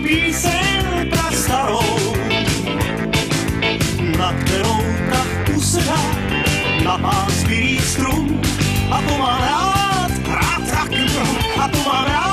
píseň prastarou. Nad kterou prach usedá na pás bílý strum. A to mám rád rock'n'roll. A to mám rád